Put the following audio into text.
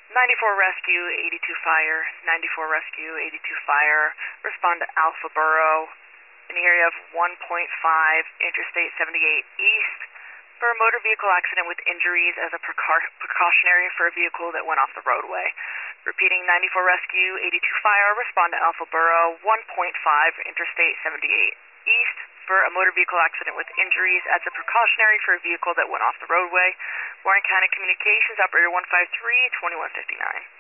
94 Rescue, 82 Fire, 94 Rescue, 82 Fire. Respond to Alpha Borough in the area of 1.5 Interstate 78 East for a motor vehicle accident with injuries as a precautionary for a vehicle that went off the roadway. Repeating, 94 Rescue, 82 Fire. Respond to Alpha Borough, 1.5 Interstate 78 East for a motor vehicle accident with injuries as a precautionary for a vehicle that went off the roadway. Warren County Communications, Operator 153, 2159.